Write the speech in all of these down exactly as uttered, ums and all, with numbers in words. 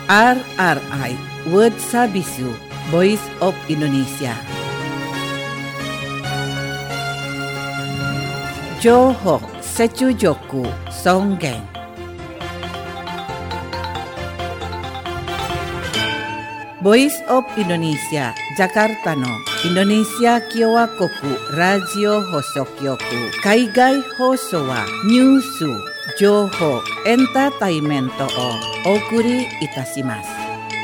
R R I World Sabisu Voice of Indonesia. Johok Secujoku Songgeng. Voice of Indonesia Jakarta no Indonesia Kyowa Koku Radio Hosokyoku Kaigai Hoso wa Nyusu Joho Entertainmento o Okuri Itashimasu.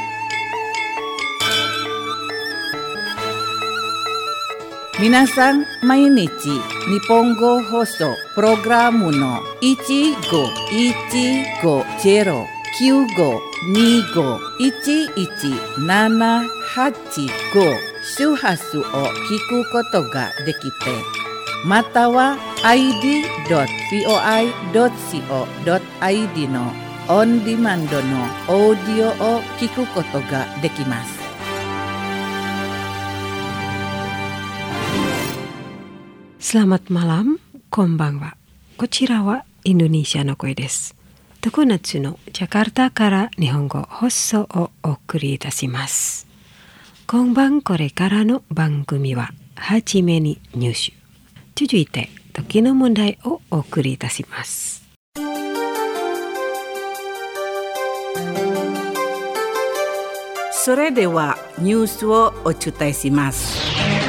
Minasan mainichi Nihongo Hoso Programu no oneごいちごゼロきゅうごにごいちいちななはちご周波数を聞くことができて、または アイディードットブイオアイドットシーオードットアイディー のオンディマンドのオーディオを聞くことができます。 Selamat malam, konbanwa. こちらはインドネシアの声です。常夏のジャカルタから日本語放送をお送りいたします。今晩これからの番組ははじめにニュース。続いて時の問題をお送りいたします。 それではニュースをお伝えします。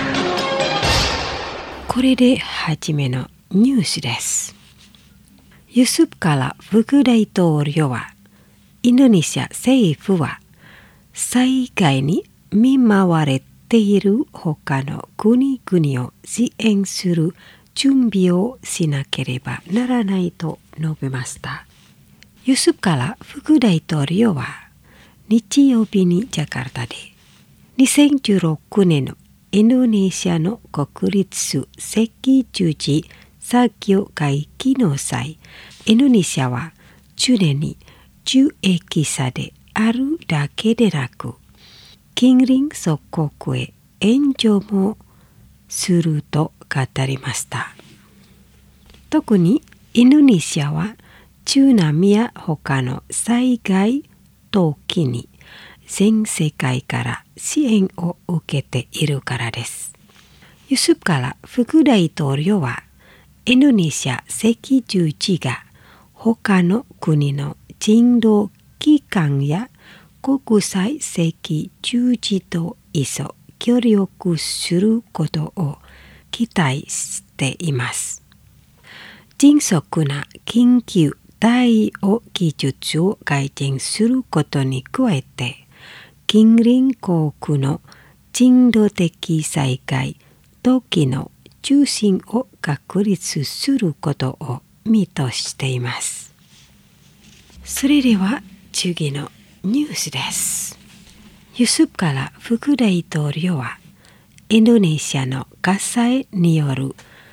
これではじめのニュースです。ユスフカラ副大統領は、インドネシア政府は災害に見舞われている他の国々を支援する準備をしなければならないと述べました。ユスフカラ副大統領は、日曜日にジャカルタで、にせんじゅうろくねんのインドネシアの国立赤十字作業会議の際、インドネシアは常に受益者であるだけでなく、近隣諸国へ援助もすると語りました。特にインドネシアは津波や他の災害時に全世界から支援を受けているからです。ユスフカラ副大統領は、インドネシア赤十字が他の国の人道機関や国際赤十字と一緒協力することを期待しています。迅速な緊急対応技術を改善することに加えて、近隣国の人道的災害時の中心を確立することを見通しています。それでは次のニュースです。ユスフカラ副大統領は、インドネシアの火災による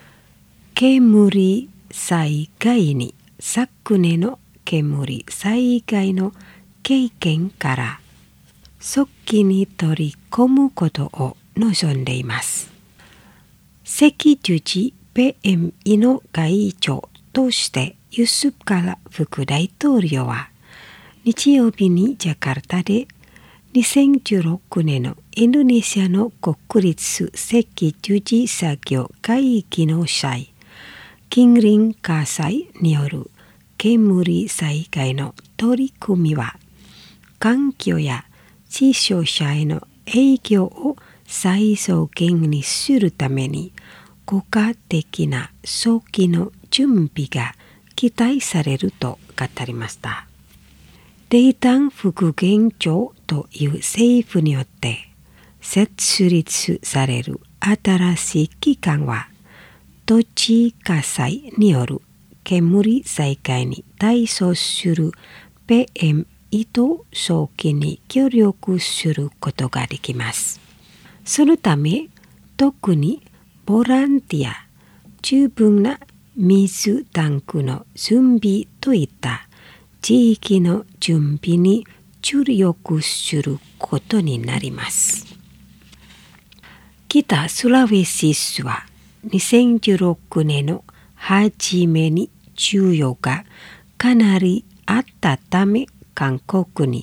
煙災害に昨年の煙災害の経験から早期に取り込むことを望んでいます。赤十字 ピーエムイー の会長としてユスフカラ副大統領は、日曜日にジャカルタでにせんじゅうろくねんのインドネシアの国立赤十字作業会議の際、近隣火災による煙災害の取り組みは、環境や死傷者への影響を最小限にするために、効果的な早期の準備が期待されると語りました。データン副現状という政府によって設立される新しい機関は、土地火災による煙災害に対処する ピーエムイー と早期に協力することができます。そのため、特にボランティア、十分な水タンクの準備といった地域の準備に注力することになります。北スラウェシ州はにせんじゅうろくねんの初めに需要がかなりあったため、韓国に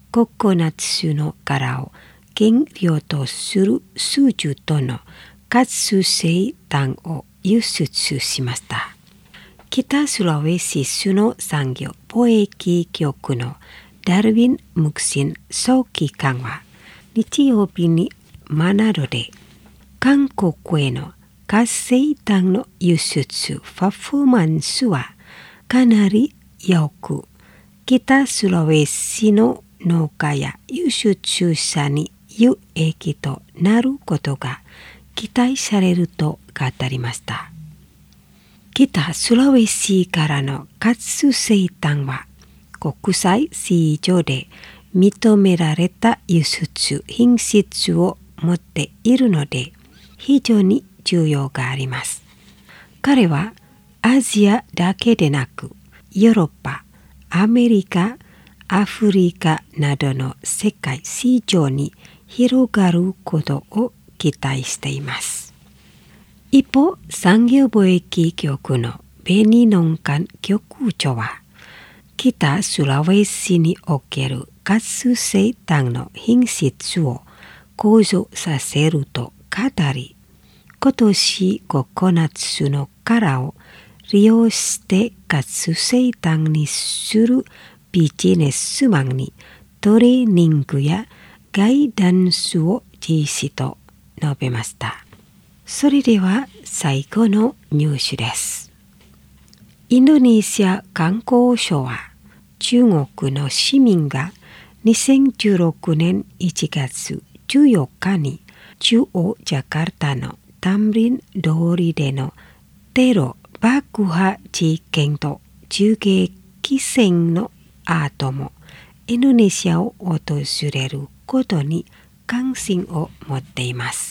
ココナッツの殻を原料とする数十トンの活性炭を輸出しました。北スラウェシスの産業貿易局のダルウィン・ムクシン総機関は日曜日にマナロで韓国への活性炭の輸出パフォーマンスはかなり良く、北スラウェシの農家や輸出者に有益となることが期待されると語りました。北スラウェシからの活性炭は国際市場で認められた輸出品質を持っているので非常に重要があります。彼はアジアだけでなくヨーロッパ、アメリカ、アフリカなどの世界市場に広がることを期待しています。一方、産業貿易局のベニノンカン局長は北スラウェシにおける活性炭の品質を向上させると語り、今年ココナッツの殻を利用して活性炭にするビジネスマンにトレーニングやガイダンスを実施と述べました。それでは最後のニュースです。インドネシア観光省は中国の市民がにせんじゅうろくねんいちがつじゅうよっかに中央ジャカルタのタムリン通りでのテロ爆破事件と銃撃戦の後もインドネシアを訪れることに関心を持っています。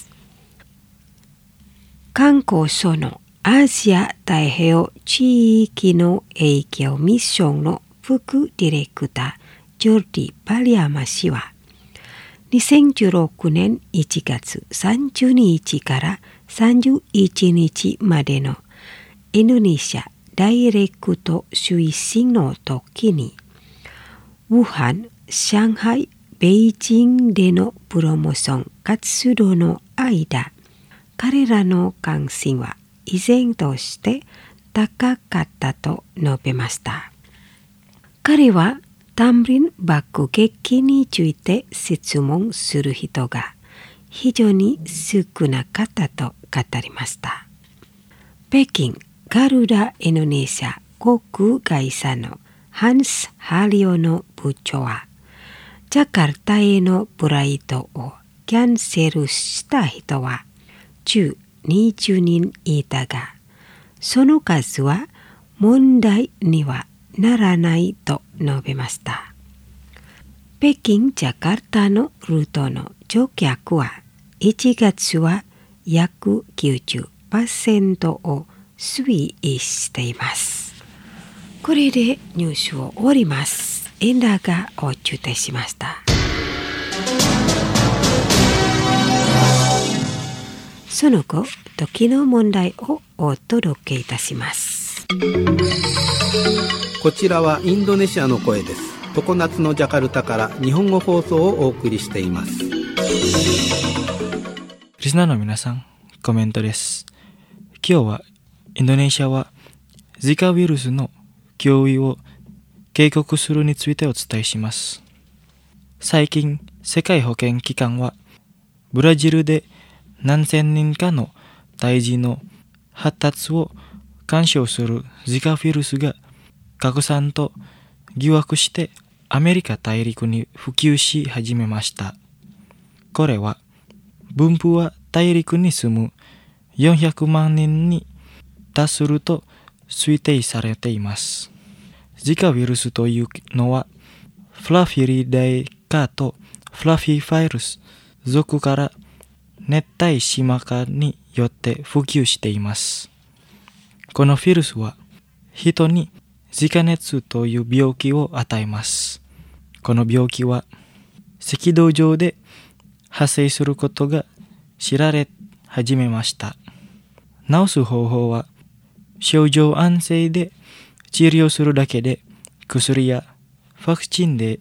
観光省のアジア太平洋地域の営業ミッションの副ディレクタージョルディ・パリアマ氏はにせんじゅうろくねんいちがつさんじゅうにちからさんじゅういちにちまでのインドネシアダイレクト推進の時に武漢、上海、北京でのプロモーション活動の間、彼らの関心は依然として高かったと述べました。彼はタムリン爆撃について質問する人が非常に少なかったと語りました。北京ガルダインドネシア航空会社のハンス・ハリオの部長はジャカルタへのフライトをキャンセルした人はじゅうにじゅうにんいたが、その数は問題にはならないと述べました。北京・ジャカルタのルートの乗客はいちがつは約 きゅうじゅっパーセント を推移しています。これでニュースを終わります。エンダーがお中継しました。その後、時の問題をお届けいたします。 こちらはインドネシアの声です。常夏のジャカルタから日本語放送をお送りしています。 リスナーの皆さん、コメントです。今日はインドネシアはジカウイルスの脅威を警告するについてお伝えします。最近、世界保健機関はブラジルで何千人かの胎児の発達を干渉するジカウイルスが拡散と疑惑してアメリカ大陸に普及し始めました。これは分布は大陸に住むよんひゃくまんにんに達すると推定されています。ジカウイルスというのはフラフィリダイ科とフラフィファイルス属から熱帯島化によって普及しています。このウイルスは人にジカ熱という病気を与えます。この病気は赤道上で発生することが知られ始めました。治す方法は症状安静で治療するだけで薬やワクチンで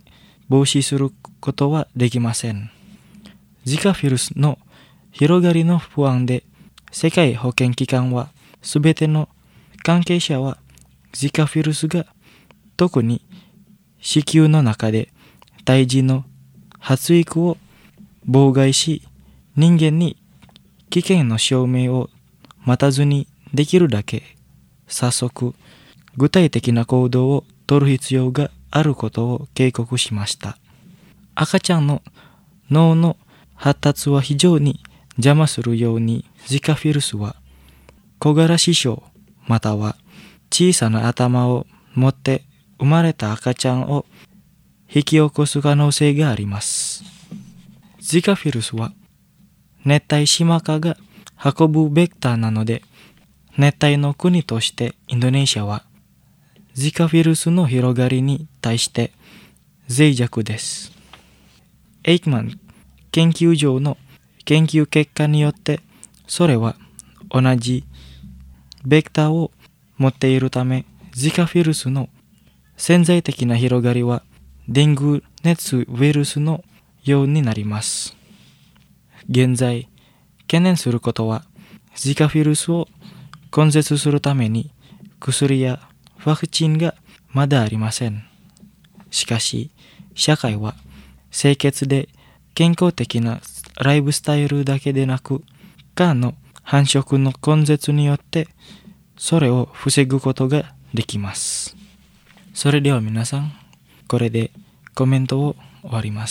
防止することはできません。ジカウイルスの広がりの不安で、世界保健機関はすべての関係者はジカウイルスが特に子宮の中で胎児の発育を妨害し、人間に危険の証明を待たずにできるだけ早速具体的な行動を取る必要があることを警告しました。赤ちゃんの脳の発達は非常に邪魔するように、ジカウイルスは小柄視症または小さな頭を持って生まれた赤ちゃんを引き起こす可能性があります。ジカウイルスは熱帯島蚊が運ぶベクターなので、熱帯の国としてインドネシアはジカウイルスの広がりに対して脆弱です。エイクマン研究所の研究結果によって、それは同じベクターを持っているため、ジカウイルスの潜在的な広がりはデング熱ウイルスのようになります。現在懸念することは、ジカウイルスを根絶するために薬やワクチンがまだありません。しかし社会は清潔で健康的なライフスタイルだけでなく、蚊の繁殖の根絶によってそれを防ぐことができます。それでは皆さん、これでコメントを終わります。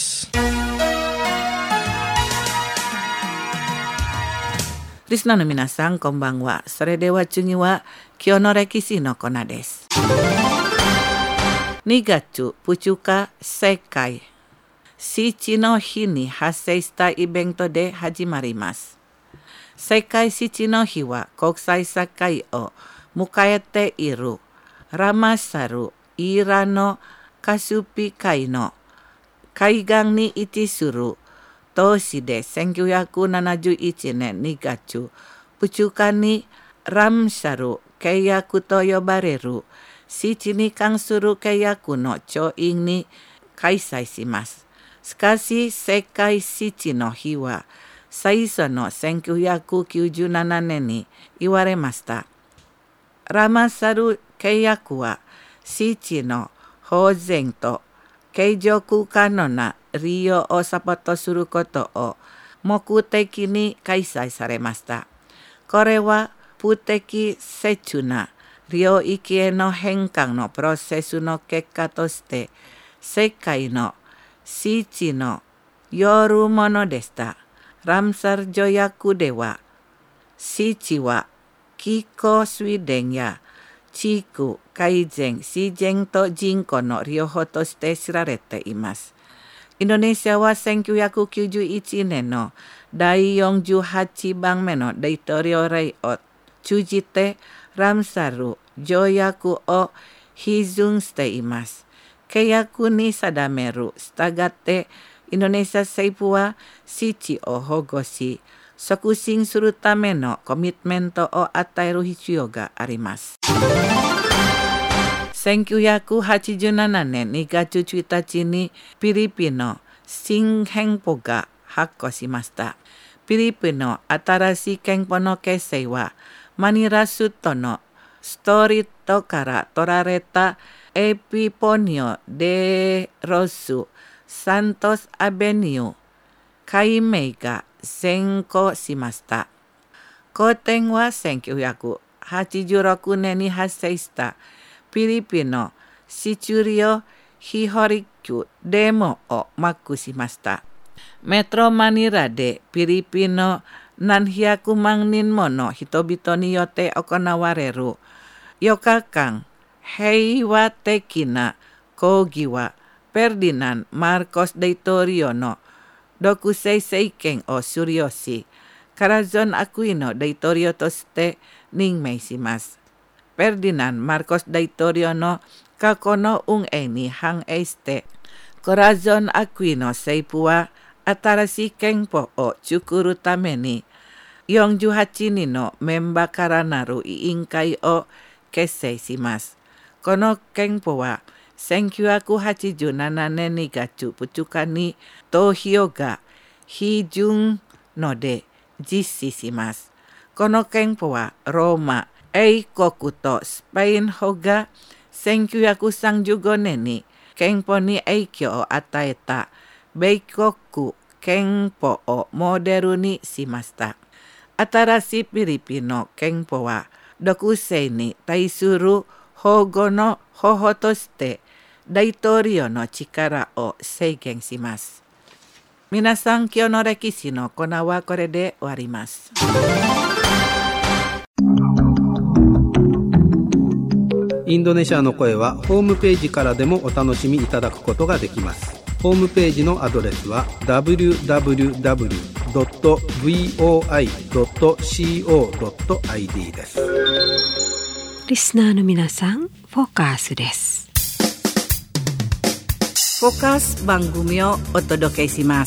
リスナーの皆さん、こんばんは。それでは次は今日の歴史のコーナーです。にがつふつか、世界父の日に発生したイベントで始まります。世界父の日は国際社会を迎えているラマサルイラのカスピ海の海岸に位置する都市でせんきゅうひゃくななじゅういちねんにがつふつかにラムサル契約と呼ばれる父に関する契約の調印に開催します。しかし世界父の日は最初のせんきゅうひゃくきゅうじゅうななねんに言われました。ラマサル契約は父の保全と継続可能な利用をサポートすることを目的に開催されました。これは不適切な領域への変換のプロセスの結果として世界の父のよるものでした。ラムサル条約では父は気候水田や地区改善、自然と人口の両方として知られています。インドネシアはせんきゅうひゃくきゅうじゅういちねんのだいよんじゅうはちばんめの大統領令を通じてラムサル条約を批准しています。契約に定める従ってインドネシア政府は父を保護し促進するためのコミットメントを与える必要があります。せんきゅうひゃくはちじゅうななねんにがつついたちにフィリピンの新憲法が発行しました。フィリピンの新しい憲法の形成はマニラ首都のストリートから取られたエピポニオ・デ・ロス・サントス・アベニュー改名が先行しました。後典はせんきゅうひゃくはちじゅうろくねんに発生したフィリピンのシチュリオ・ヒホリキュデモをマークしました。メトロマニラでフィリピンの何百万人もの人々によって行われるよっかかん平和的な抗議はフェルディナンド・マルコス大統領の独裁政権を終了し、カラゾン・アクイノ大統領として任命します。フェルディナンド・マルコス大統領の過去の運営に反映して、カラゾン・アクイノ政府は新しい憲法を作るためによんじゅうはちにんのメンバーからなる委員会を結成します。この憲法はせんきゅうひゃくはちじゅうななねんにがつふつかに投票が批准ので実施します。この憲法はローマ英国とスペイン法がせんきゅうひゃくさんじゅうごねんに憲法に影響を与えた米国憲法をモデルにしました。新しいフィリピンの憲法は独性に対する保護の方法として大統領の力を制限します。皆さん、今日の歴史のコーナーはこれで終わります。 インドネシアの声はホームページからでもお楽しみいただくことができます。ホームページのアドレスは ダブリューダブリューダブリュードットブイオーアイドットコードットアイディー です。 リスナーの皆さん、フォーカスです。 フォーカス番組をお届けします。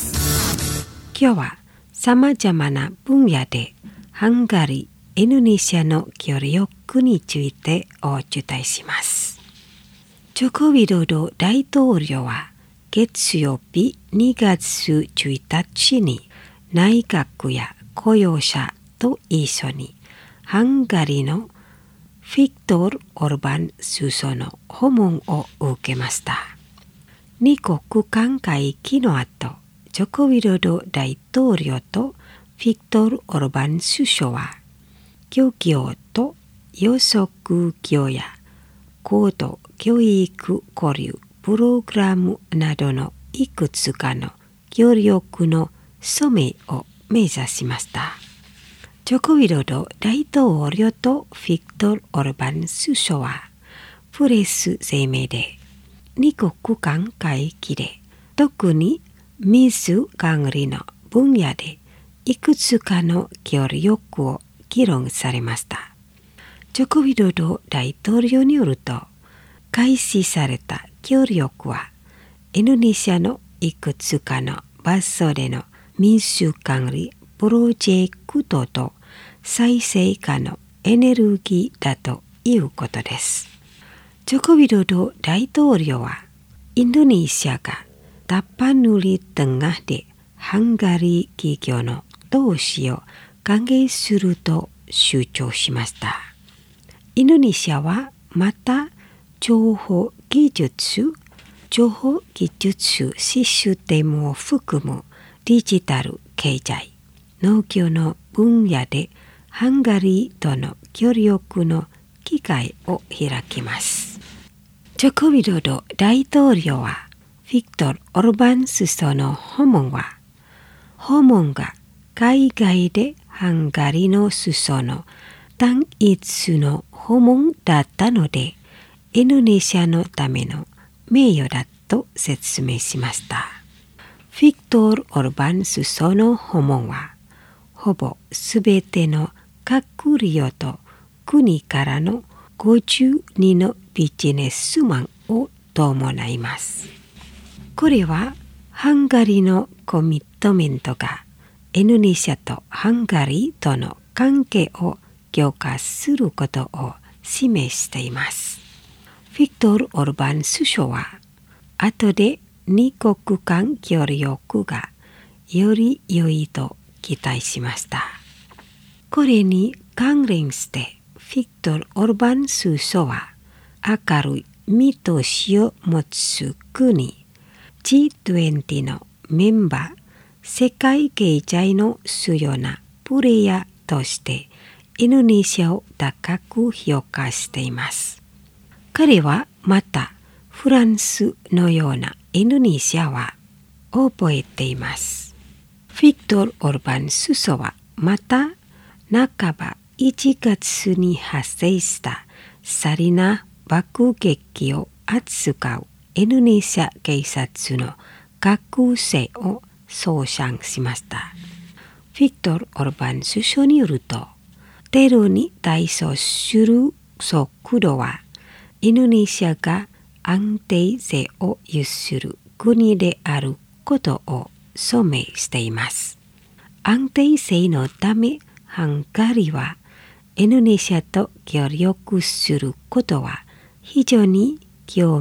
今日はさまざまな分野でハンガリー、インドネシアの協力についてお伝えします。ジョコ・ウィドド大統領は月曜日にがつじゅういちにちに内閣や雇用者と一緒にハンガリーのフィクトル・オルバン首相の訪問を受けました。二国間会議の後、ジョコ・ウィドド大統領とフィクトル・オルバン首相は漁業と養殖業や高度教育交流プログラムなどのいくつかの協力の署名を目指しました。ジョコ・ウィドド大統領とフィクトル・オルバン首相はプレス声明で二国間会議で特に水管理の分野でいくつかの協力を議論されました。ジョコ・ウィドド大統領によると、開始された協力はインドネシアのいくつかの場所での水管理プロジェクトと再生可能エネルギーだということです。ジョコ・ウィドド大統領はインドネシアがタパヌリtengahでハンガリー企業の投資を歓迎すると主張しました。インドネシアはまた情報技術、情報技術システムを含むデジタル経済、農業の分野でハンガリーとの協力の機会を開きます。ジョコ・ウィドド大統領はフィクトル・オルバン首相の訪問は訪問が海外でハンガリーの首相の単一の訪問だったのでインドネシアのための名誉だと説明しました。フィクトル・オルバン首相の訪問はほぼすべての閣僚と国からのごじゅうにのビジネスマンを伴います。これはハンガリーのコミットメントがインドネシアとハンガリーとの関係を強化することを示しています。フィクトル・オルバン首相は後で二国間協力がより良いと期待しました。これに関連してフィクトル・オルバン首相は明るい見通しを持つ国 ジーにじゅう のメンバー、世界経済の主要なプレイヤーとしてインドネシアを高く評価しています。彼はまたフランスのようなインドネシアは覚えています。フィクトル・オルバン首相はまた半ばいちがつに発生したサリナ爆撃を扱うインドネシア警察の学生を称賛しました。フィクトル・オルバン首相によると、テロに対処する速度はインドネシアが安定性を有する国であることを証明しています。安定性のためハンガリーはインドネシアと協力することは非常に興味を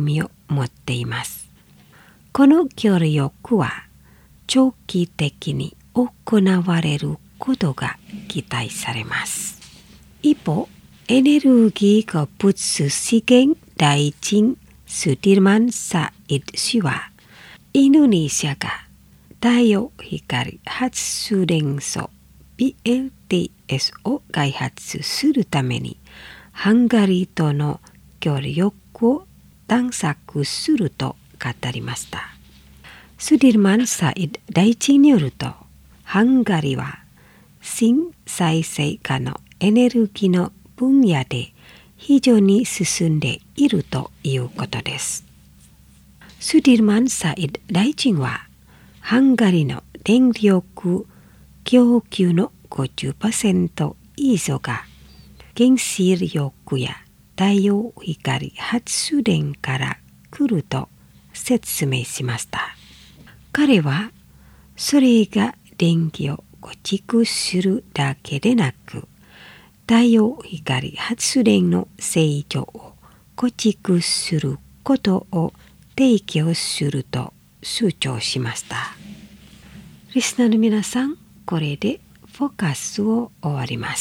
持っています。この協力は長期的に行われることが期待されます。一方、エネルギー物資源大臣スディルマン・サイド氏は、インドネシアが太陽光発電所 ピーエルティーエス を開発するためにハンガリーとの協力を探索すると語りました。スディルマン・サイド大臣によると、ハンガリーは新再生可能エネルギーの分野で非常に進んでいるということです。スディルマン・サイド大臣は、ハンガリーの電力供給の ごじゅっパーセント 以上が原子力や太陽光発電から来ると説明しました。彼は、それが電気を構築するだけでなく、太陽光発電の成長を構築することを提供すると主張しました。リスナーの皆さん、これでフォーカスを終わります。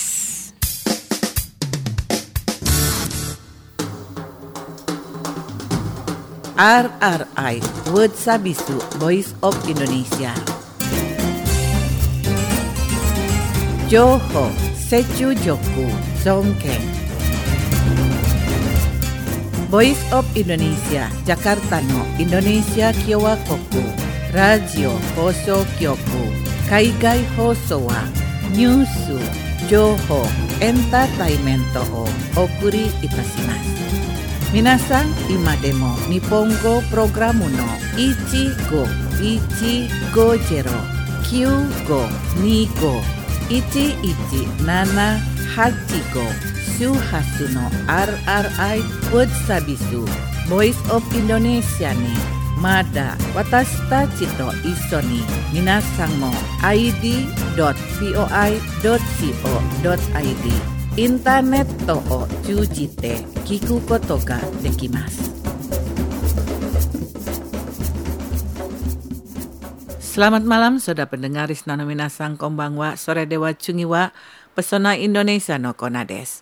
アールアールアイ Word Sabisu Voice of Indonesia 情報、折衷力、尊敬 Voice of Indonesia ジャカルタのインドネシア共和国ラジオ放送局海外放送はニュース、情報、エンターテイメントをお送りいたします。皆さん、今でも日本語プログラムのいちごいちごゼロ きゅうごにご いちいちななはちご 周波数の アールアールアイ Word Sabisu Voice of Indonesia にまだ私たちと一緒に皆さんも アイディードットブイオーアイドットコドットアイディー インターネットを通じて聞くことができます。Selamat malam, saudara pendengar Risnano Minasang Konbanwa, Sore Dewa Chungiwa, Pesona Indonesia no Kona desu.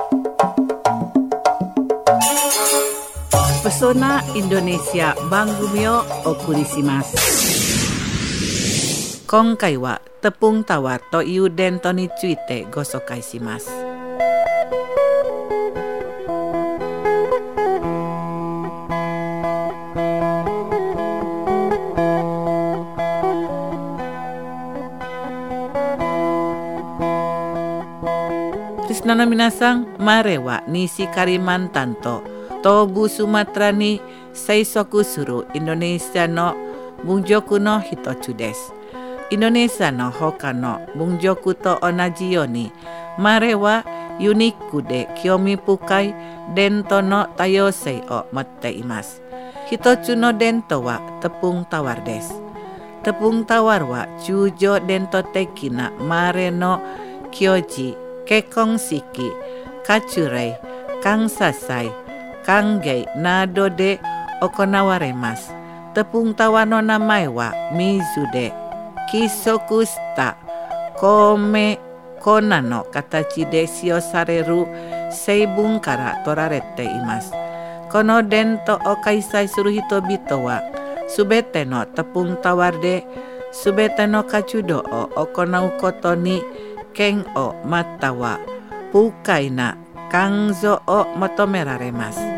Pesona Indonesia Bangumi o okurishimasu. Konkai wa tepung tawar to iu dento ni tsuite go sokai shimasu. Risnano minasang, mare wa nisi Kalimantan to Tobu Sumatra ni seisoku suru Indonesia no bunjoku no hitotsu desu. Indonesia no hoka no bunjoku to onaji yo ni mare wa uniku de kyomi pukai dento no tayosei o motte imasu. Hitotsu no dento wa tepung tawar desu. Tepung tawar wa chujo dento teki na mare no kyoji, kekong shiki, kacurei, kangsasai, kangei nado de okonawarimasu. Tepung tawar no namae wa mizu de kisoku shita kome kona no katachi de shiosareru seibun kara torarete imasu. Kono dento o kaisai suru hitobito wa subete no tepung tawar de subete no kachudo o okonau koto ni ken o mata wa pukai na kanzo o motomeraremasu.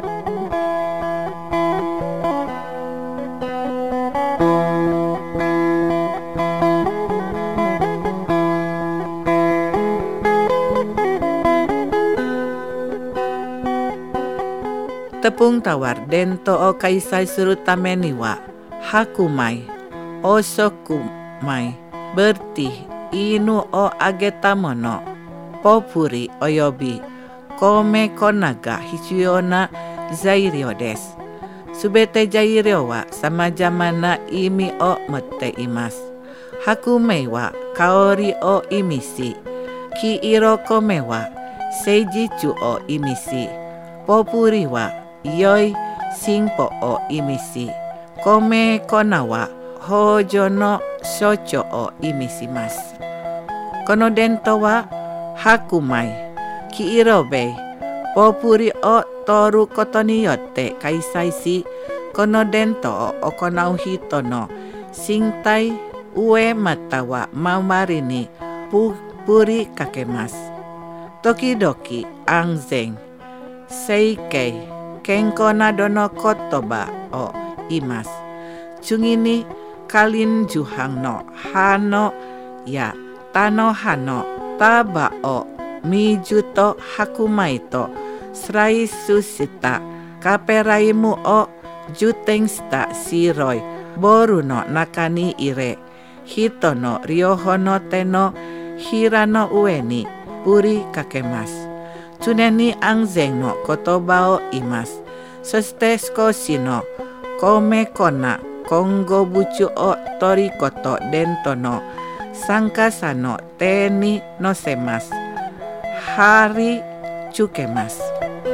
Tepung tawar dento o kaisai suru tame ni wa hakumai, osokumai, berti, inu o agetamono, popuri oyobi, kome konaga hitsuyou na zairyo desu. Subete zairyo wa samajama na imi o motte imasu. Hakumei wa kaori o imishi, kiiro kome wa seijitsu o imishi, popuri wa yoi 進歩を意味し、米粉は豊穣の象徴を意味します。この伝統は白米、黄色米、ポプリを取ることによって開催し、この伝統を行う人の身体上または周りにぷぷりかけます。時々安全、整形、健康などの言葉を言います。次にカリンジュハンの花や田の葉の束を水と白米とスライスしたカペライムを充填した白いボウルの中に入れ、人の両方の手のひらの上に振りかけます。常に安全の言葉を言います。そして少しの米粉、混合物を取り粉と伝統の参加者の手に乗せます。貼り付けます。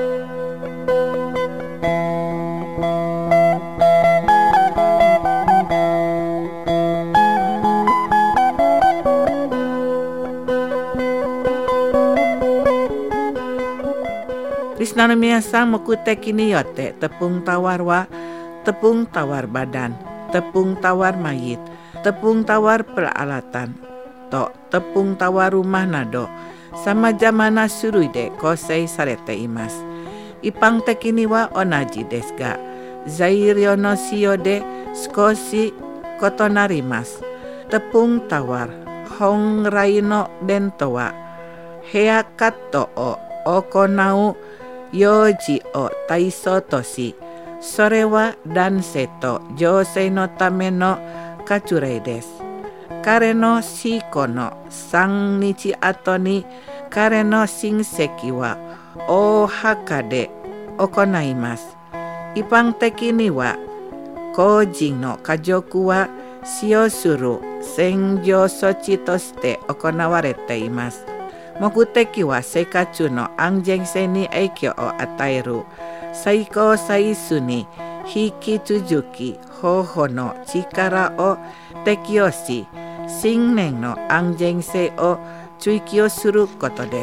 リスナーの皆さん、目的によってtepung tawarはtepung tawar badan, tepung tawar mayit, tepung tawar peralatan, to tepung tawar rumahなど様々な種類で構成されています。一般的には同じですが、材料の使用で少し異なります。tepung tawar本来の伝統はヘアカットを行う幼児を対象とし、それは男性と女性のための割礼です。彼の死後のさんにち後に彼の親戚は大墓で行います。一般的には個人の家族は使用する洗浄措置として行われています。目的は生活の安全性に影響を与える最高歳数に引き続き方法の力を適用し、新年の安全性を追求することです。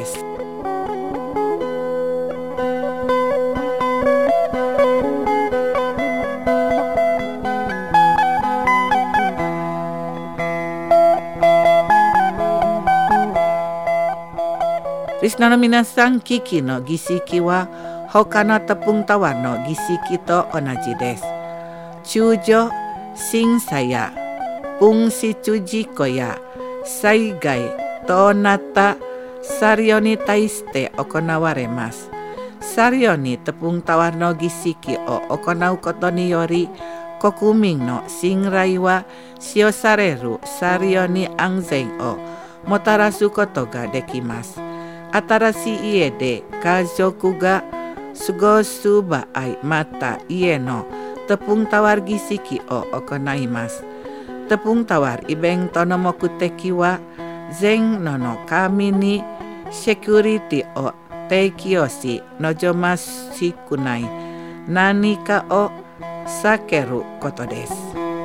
リスナーの皆さん、キキの儀式は他のtepung tawarの儀式と同じです。通常、審査や紛失事故や災害となった車両に対して行われます。車両にtepung tawarの儀式を行うことにより、国民の信頼は使用される車両に安全をもたらすことができます。新しい家で家族が過ごす場合、また家のtepung tawar儀式を行います。tepung tawarイベントの目的は、全野の神にセキュリティを提供し、望ましくない何かを避けることです。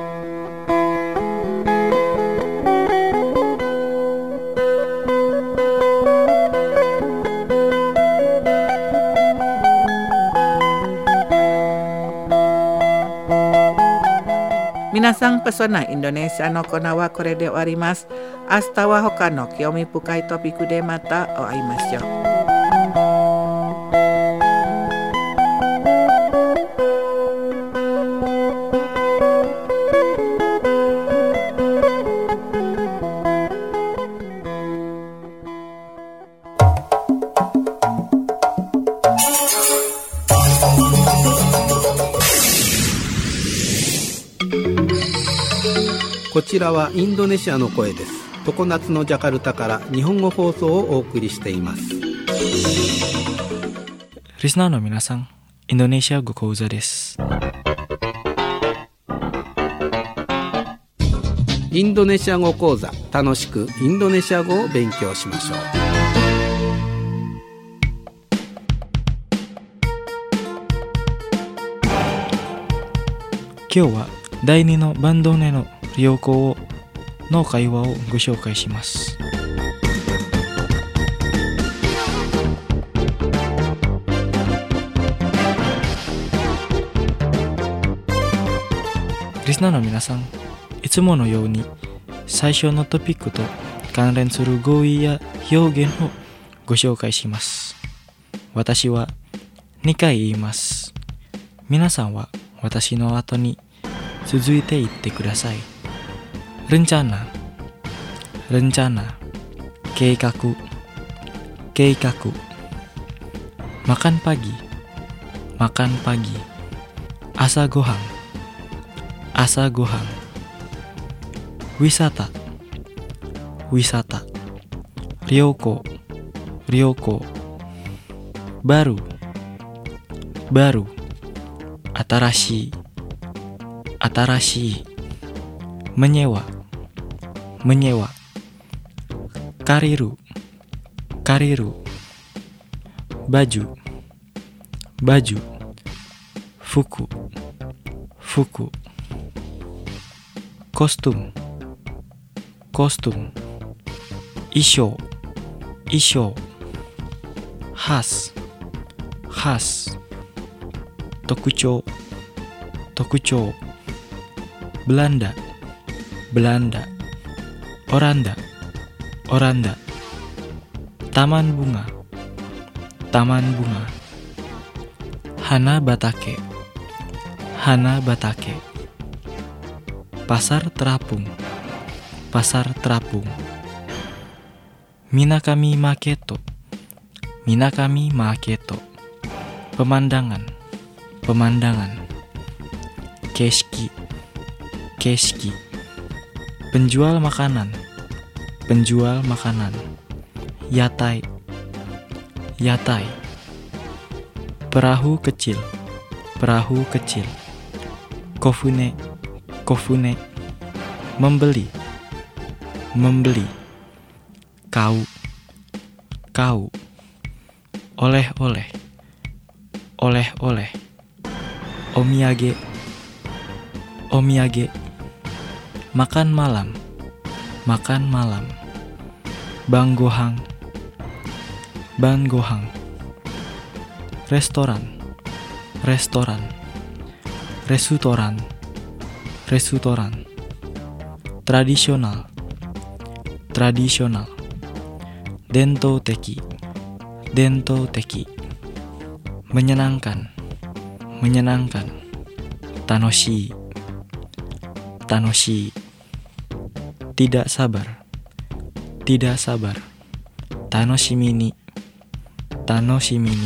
皆さん、ペソナインドネシアのコーナーはこれで終わります。明日は他の興味深いトピックでまたお会いましょう。 こちらはインドネシアの声です。常夏のジャカルタから日本語放送をお送りしています。 リスナーの皆さん、インドネシア語講座です。 インドネシア語講座、楽しくインドネシア語を勉強しましょう。 今日は第二のバンドネの良好の会話をご紹介します。リスナーの皆さん、いつものように最初のトピックと関連する語彙や表現をご紹介します。私はにかい言います。皆さんは私の後に続いて言ってください。rencana, rencana, 計画、計画。makan pagi, makan pagi. Asa gohan, asa gohan. Wisata, wisata. Ryoko, ryoko. Baru, baru. Atarashi, atarashi. Menyewa, menyewa. Kariru, kariru. Baju, baju. Fuku, fuku. Kostum, kostum. Isho, isho. Khas, khas. Tokucho, tokucho. Belanda, Belanda. Oranda, oranda. Taman bunga, taman bunga. Hana batake, hana batake. Pasar terapung, pasar terapung. Minakami maketo, Minakami maketo. Pemandangan, pemandangan. Keshiki, keshiki. Penjual makanan, penjual makanan. Yatai, yatai. Perahu kecil, perahu kecil. Kofune, kofune. Membeli, membeli. Kau, kau. Oleh-oleh, oleh-oleh. Omiyage, omiyage. Makan malam, makan malam. Banggohang, banggohang. Restoran, restoran. Restoran, restoran. Tradisional, tradisional. Dento teki, dento teki. Menyenangkan, menyenangkan. Tanoshi, tanoshi. Tidak sabar, tidak sabar. Tanoshimi ni, tanoshimi ni.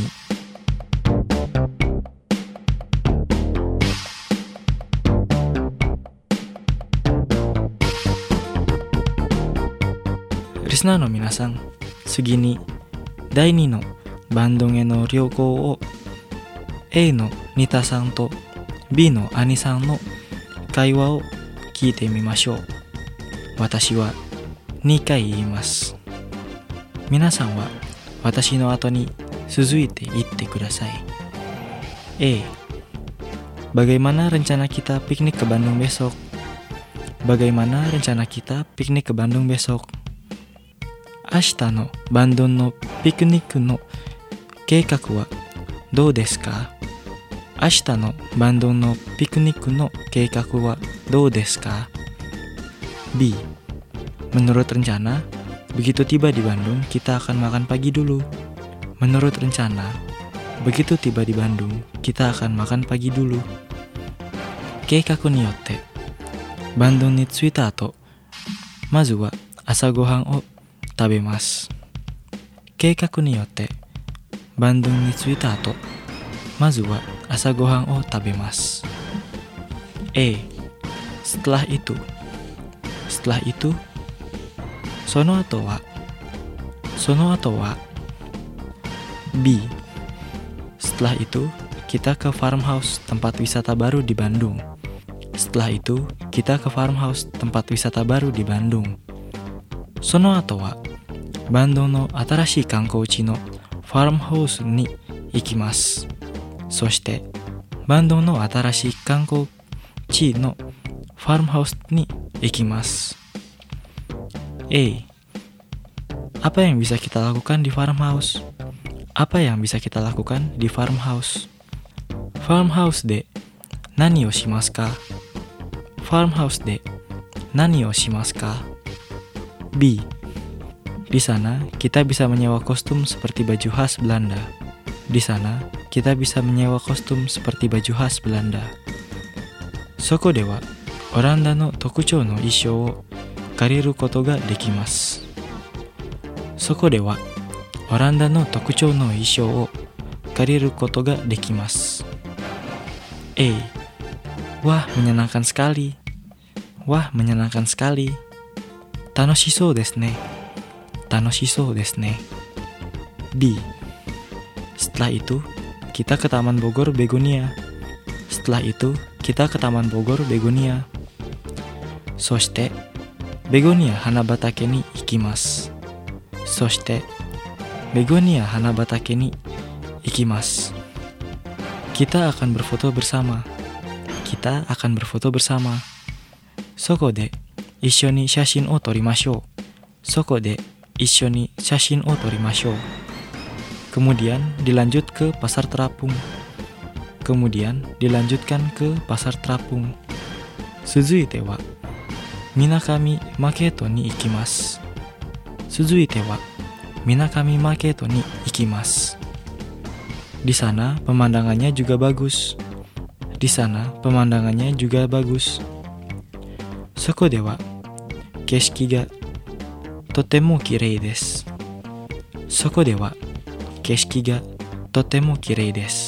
Risna no minasan, sugi niだいにのバンドへの旅行を A のニタさんと B のアニさんの会話を聞いてみましょう。私はにかい言います。皆さんは私の後に続いて言ってください。A. Bagaimana rencana kita piknik ke Bandung besok? Bagaimana rencana kita piknik ke Bandung besok? 明日のバンドのピクニックの計画はどうですか？明日のバンドのピクニックの計画はどうですか？ B. Menurut rencana, begitu tiba di Bandung, kita akan makan pagi dulu. Menurut rencana, begitu tiba di Bandung, kita akan makan pagi dulu. 計画によって、バンドに着いた後、まずは朝ごはんを食べます。計画によってバンドに着いた後、まずは朝ごはんを食べます。A. Setelah itu, setelah itu. その後は、その後は。B. Setelah itu kita ke farmhouse, tempat wisata baru di Bandung. Setelah itu kita ke farmhouse, tempat wisata baru di Bandung. その後はバンドの新しい観光地のファームハウスに行きます。そしてバンドの新しい観光地のファームハウスに行きます。A. Apa yang bisa kita lakukan di farmhouse? Apa yang bisa kita lakukan di farmhouse? Farmhouse で何をしますか? Farmhouse で何をしますか? B. Di sana kita bisa menyewa kostum seperti baju khas Belanda. Di sana kita bisa menyewa kostum seperti baju khas Belanda. そこではオランダの特徴の衣装を借りることができます。そこではオランダの特徴の衣装を借りることができます。A. Wah, menyenangkan sekali. Wah, menyenangkan sekali. 楽しそうですね。楽しそうですね。B. Setelah itu, kita ke Taman Bogor Begonia. Setelah itu, kita ke Taman Bogor Begonia. そして、ベゴニア花畑に行きます。そして、ベゴニア花畑に行きます。Kita akan berfoto bersama. Kita akan berfoto bersama. そこで、一緒に写真を撮りましょう。そこで、一緒に写真を撮りましょう。Kemudian dilanjut ke pasar terapung. Kemudian dilanjutkan ke pasar terapung. 続いては、みなかみマーケットに行きます。続いては、みなかみマーケットに行きます。Di sana pemandangannya juga bagus. Di sana pemandangannya juga bagus. そこでは、景色がとてもきれいです。そこでは、景色がとてもきれいです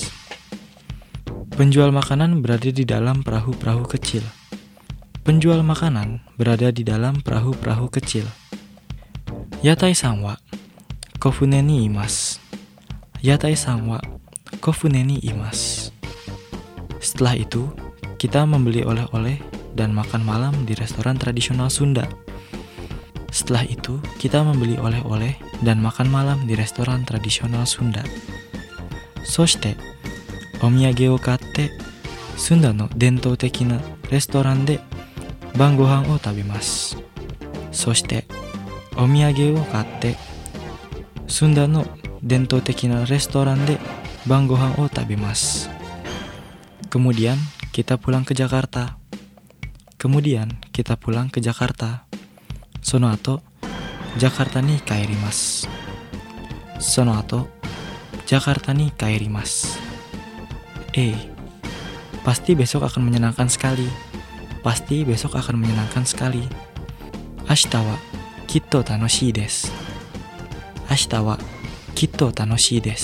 。Penjual makanan berada di dalam perahu-perahu kecil. Penjual makanan berada di dalam perahu-perahu kecil. Yatai-san wa kofune ni imasu. Yatai-san wa kofune ni imasu. Setelah itu, kita membeli oleh-oleh dan makan malam di restoran tradisional Sunda. Setelah itu, kita membeli oleh-oleh dan makan malam di restoran tradisional Sunda. そして、お土産を買って、スンダの伝統的なレストランで晩ご飯を食べます。そして、お土産を買って、スンダの伝統的なレストランで晩ご飯を食べます。Kemudian, kita pulang ke Jakarta. Kemudian, kita pulang ke Jakarta. その後、ジャカルタに帰ります。その後、ジャカルタに帰ります。A. Pasti besok akan menyenangkan sekali. Pasti besok akan menyenangkan sekali. 明日はきっと楽しいです。明日はきっと楽しいです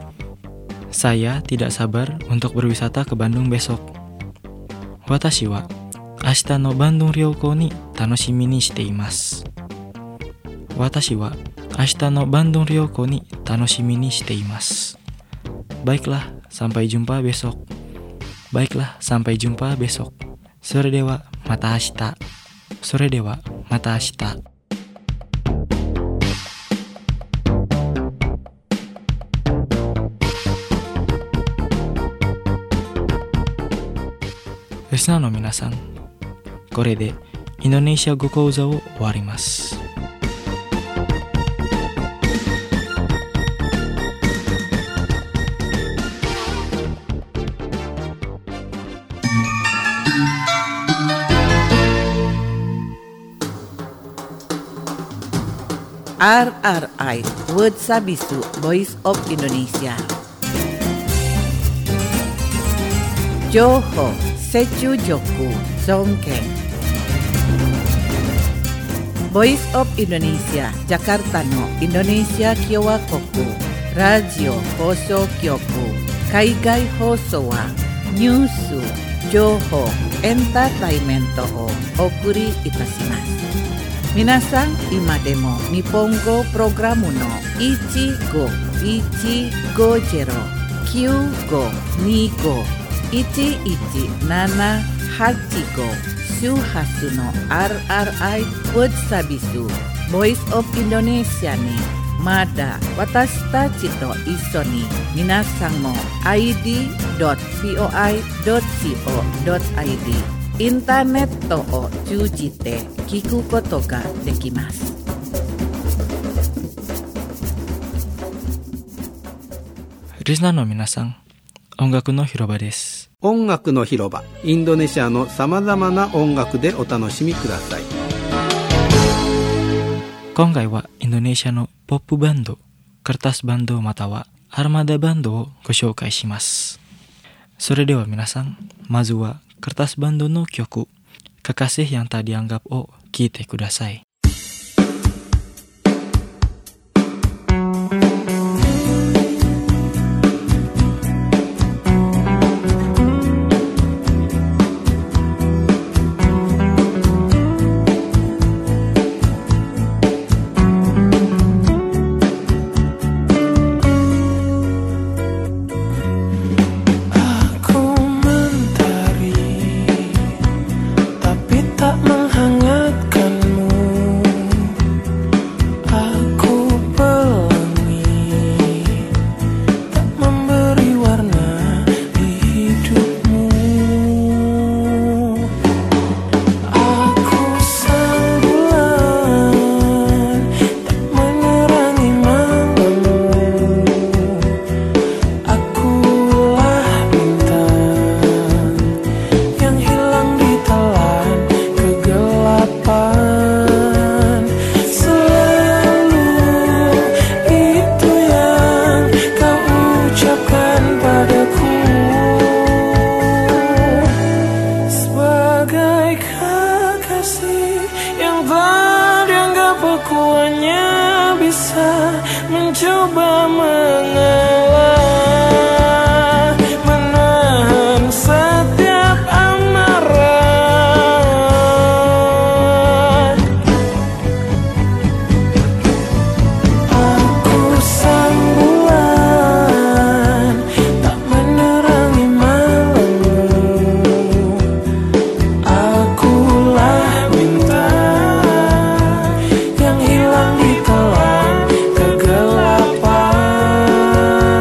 。Saya tidak sabar untuk berwisata ke Bandung besok. 私は明日のバンドン旅行に楽しみにしています。私は明日のバンドン旅行に楽しみにしています。Baiklah, sampai jumpa besok. Baiklah, sampai jumpa besok. それではまた明日。それではまた明日。リスナーの皆さん、これでインドネシア語講座を終わります。 R R I Word Sabisu Voice of Indonesia. Joho Sechu Joku Songkeng. Voice of Indonesia Jakarta no Indonesia Kyowa Koku Radio Hoso Kyoku Kaigai Hoso wa Nyusu Joho Entertainment o Okuri Itasimasu. Minasan ima demo Nippongo programu no Ichigo Ichigo Jero Kyugo Nigo Ichi Ichi Nana Hachigo Shuhasu no R R I Word Sabisu Voice of Indonesia ni Mada Watashita Chito Iso ni Minasan mo I D dot voi dot co dot I D インターネットを通じて聞くことができます。 リスナーの皆さん、音楽の広場です。 音楽の広場、インドネシアのさまざまな音楽でお楽しみください。 今回はインドネシアのポップバンド、カルタスバンドまたはアルマダバンドをご紹介します。それでは皆さん、まずはカルタスバンドの曲、Kekasih yang Tak Dianggapを聴いてください。 Mencoba mengalah, menahan setiap amarah. Aku sang bulan, tak menerangi malammu. Akulah bintang yang hilang di telan kegelapan.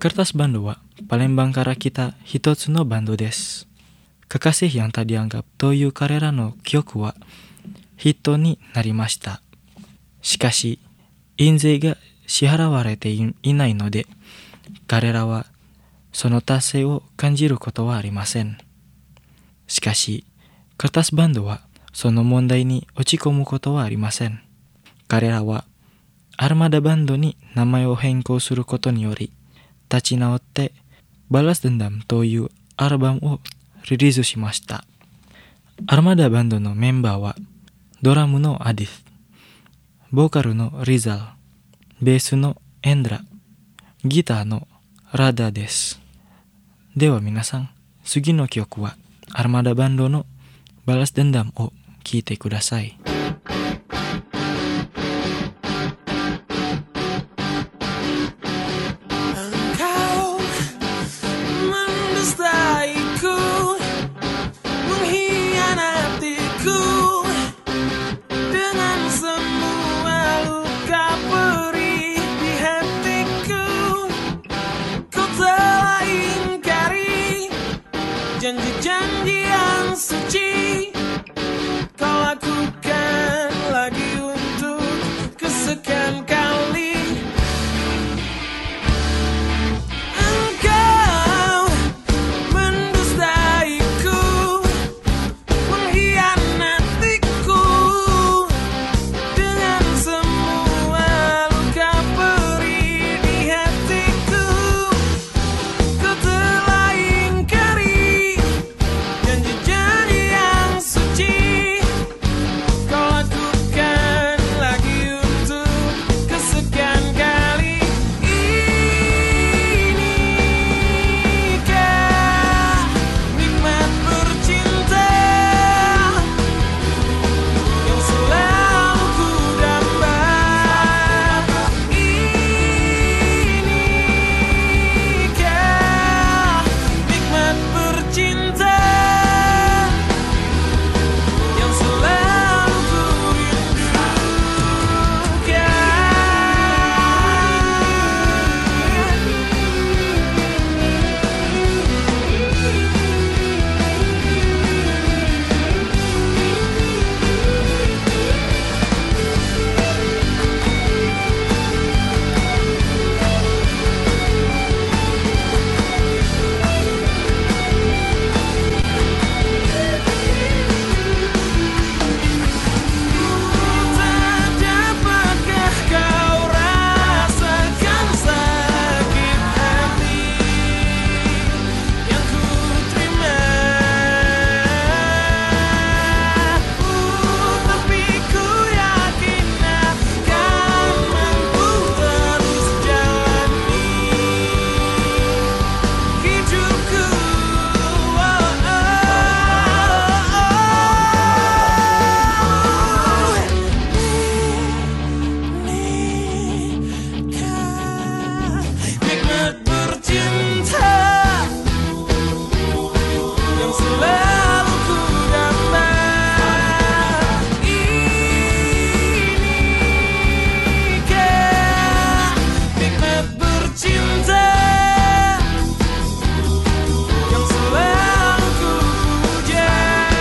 Kertas bando wa Palembangから来た一つのバンドです。カカセヒアンタディアンガという彼らの曲はヒットになりました。しかし、印税が支払われていないので、彼らはその達成を感じることはありません。しかし、カルタスバンドはその問題に落ち込むことはありません。彼らはアルマダバンドに名前を変更することにより、立ち直ってバラスデンダムというアルバムをリリースしました。アルマダバンドのメンバーはドラムのアディス、ボーカルのリザル、ベースのエンドラ、ギターのラダです。では皆さん、次の曲はアルマダバンドのバラスデンダムを聴いてください。 Janji-janji yang suci kau lakukan lagi untuk kesekian kali. Engkau mendustaiku, mengkhianatiku dengan semua luka perih di hatiku. Kau telah ingkari janji-janji yang suci kau lakukan lagi untuk kesekian kali. Inikah nikmat bercinta yang selalu ku damba? Inikah nikmat bercinta yang selalu ku dapatkah kau rasakan sakit hati yang ku terima? Uh, tapi ku yakin akan mampu terus jalani hidupku. Oh, oh, Nikah nikmat bercinta yang selalu ku damba. Inikah nikmat bercinta yang selalu ku puja.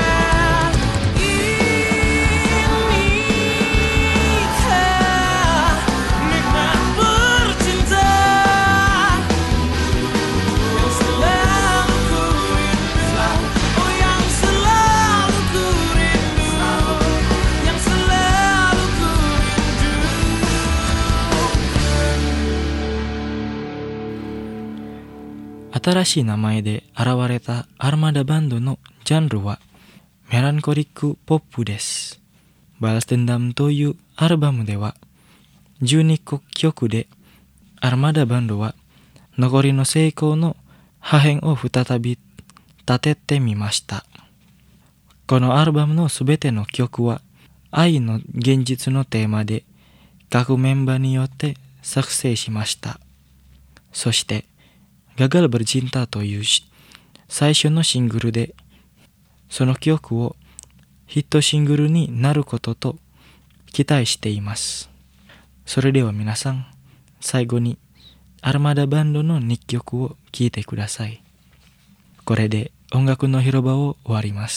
Inikah nikmat bercinta yang selalu ku rindu. Oh, yang selalu ku rindu, yang selalu ku rindu. 新しい名前で現れたアルマダバンドのジャンルはメランコリックポップです。バラスデンダムというアルバムではじゅうにこきょくでアルマダバンドは残りの成功の破片を再び立ててみました。このアルバムのすべての曲は愛の現実のテーマで各メンバーによって作成しました。そしてガガルバルジンタという最初のシングルでその曲をヒットシングルになることと期待しています。それでは皆さん、最後にアルマダバンドの日曲を聴いてください。これで音楽の広場を終わります。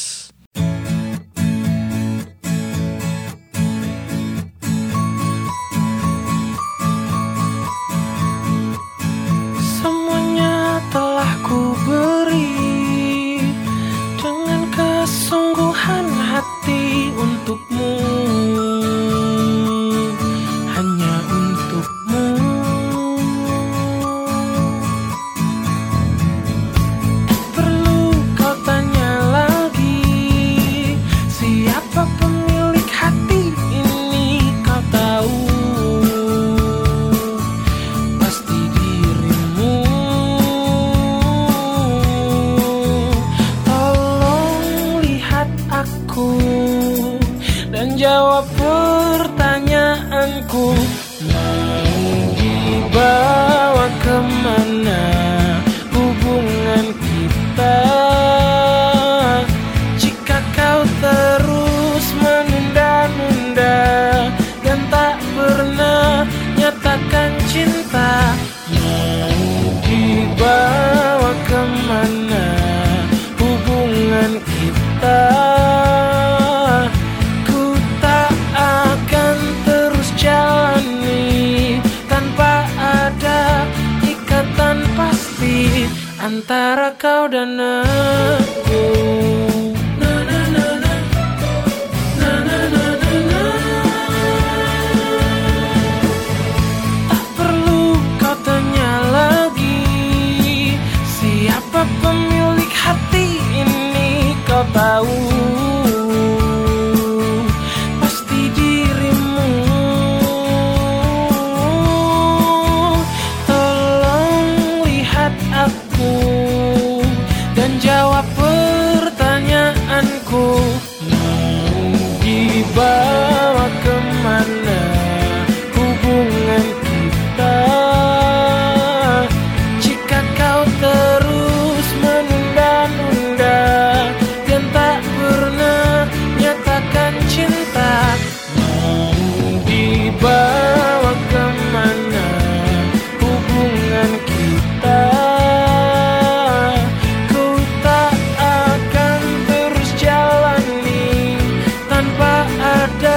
Semuanya telah ku beri dengan kesungguhan hati untukmu, hanya untukmu. Perlu kau tanya lagi, siapa pemilik hati ini? Kau tahu, pasti dirimu. Tolong lihat aku dan jawab pertanyaanku. Mau dibawa kemana hubungan kita? Jika kau terus menunda-nunda dan tak pernah nyatakan cinta, mau dibawa kemana hubungan kita? Ku tak akan terus jalani tanpa ada ikatan pasti antara kau dan aku. Na, na, na, na. Na, na, na, na, na. Tak perlu kau tanya lagi, siapa pemilik hati ini? Kau tahu, pasti dirimu. Tolong lihat aku dan jawab pertanyaanku. Mau dibawa kemana hubungan kita? Jika kau terus menunda-nunda dan tak pernah nyatakan cinta, mau dibawa kemana hubungan kita? Ku tak akan terus jalani tanpa ada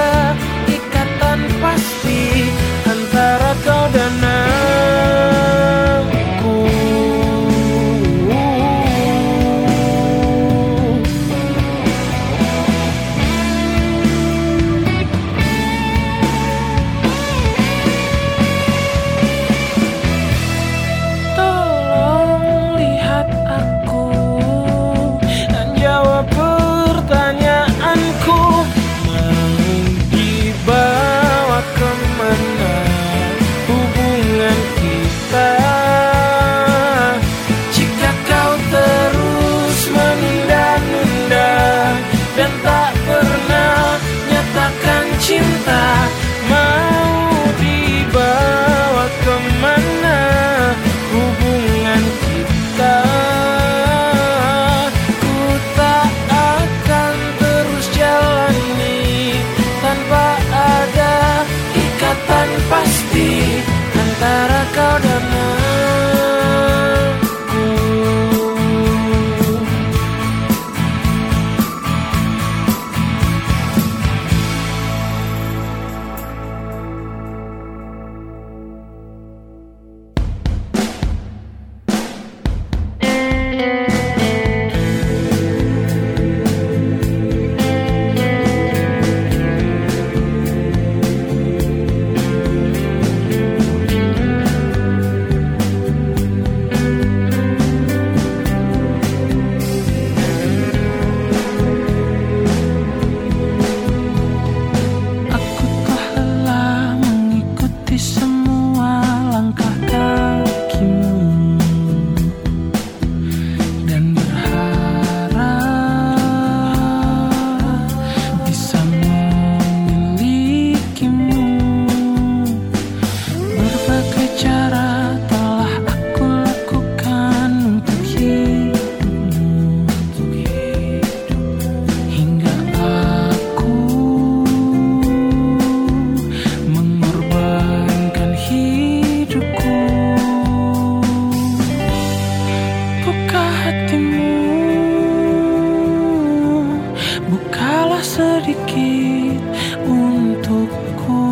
sedikit untukku,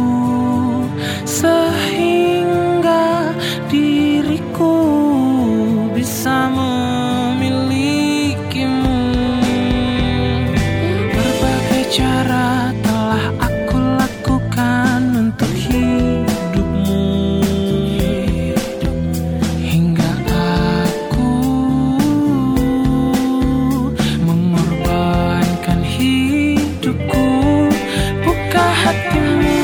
sehingga diriku bisa memilikimu. Berbagai cara telah aku lakukan untuk hidupmu, hingga aku mengorbankan hidupku. Buka hatimu,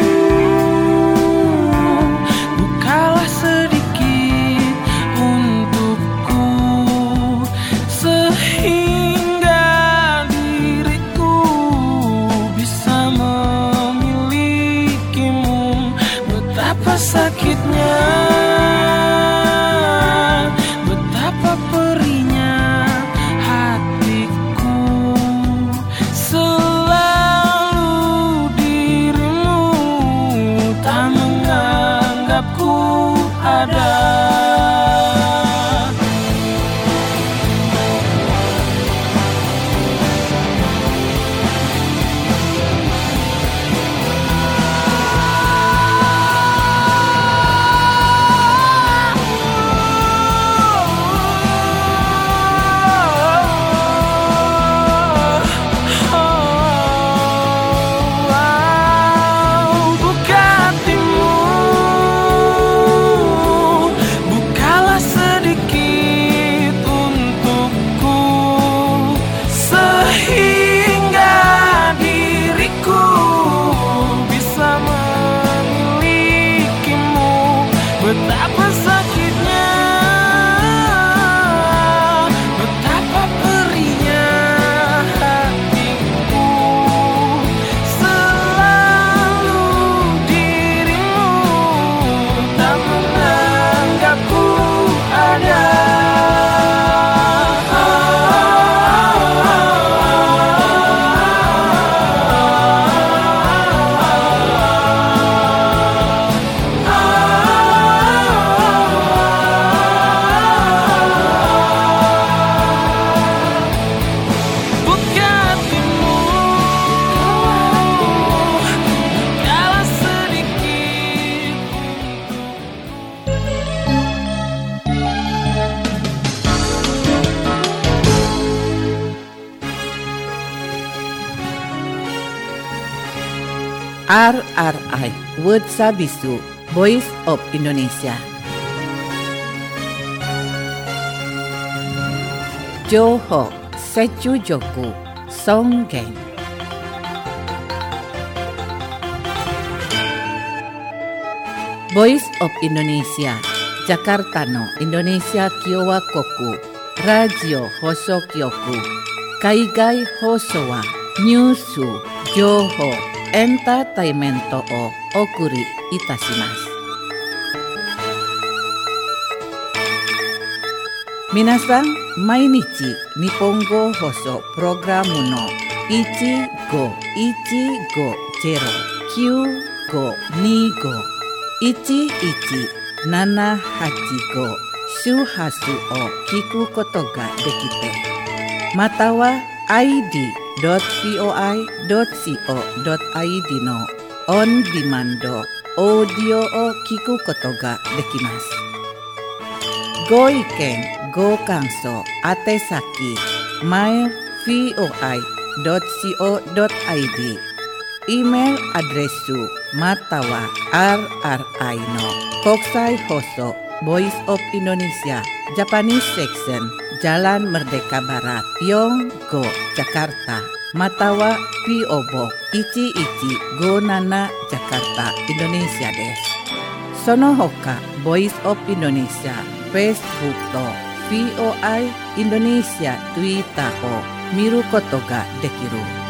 bukalah sedikit untukku, sehingga diriku bisa memilikimu. Betapa sakitnya, betapa perihnya hatiku, selalu dirimu tak menganggapku ada. Buka hatimu, bukalah sedikit untukku, sehingga diriku bisa memilikimu. Betapa sakitnya, betapa perihnya hatiku, selalu dirimu tak menganggapku ada. Buka hatimu, bukalah sedikit R R I Word Sabisu, Voice of Indonesia. Johor Secu Joku Songgeng. Voice of Indonesia, Jakarta no Indonesia Kiowa Koku, Radio Hoso Kyoku, Kaigai Hoso wa Nyusu Joho Entertainment o Okuri Itashimasu. Minasan, mainichi Nihongo Hoso Programu no ichi go ichi go zero kyu go ni go ichi ichi nana hachi go shuhasu o kiku koto ga dekite. Mata wa i d dot voi dot co dot i d no on demand audio o kiku koto ga dekimasu. Go iken, go kanso, atesaki, mail voi dot co dot i d, email adresu matawa rri no Kokusai Hoso Voice of Indonesia Japanese Section Jalan Merdeka Barat Yonggo Jakarta, matawa P O Box ichi ichi go nana Jakarta Indonesia desu. Sono hoka Voice of Indonesia Facebook to V O I Indonesia Twitter o miru koto ga dekiru.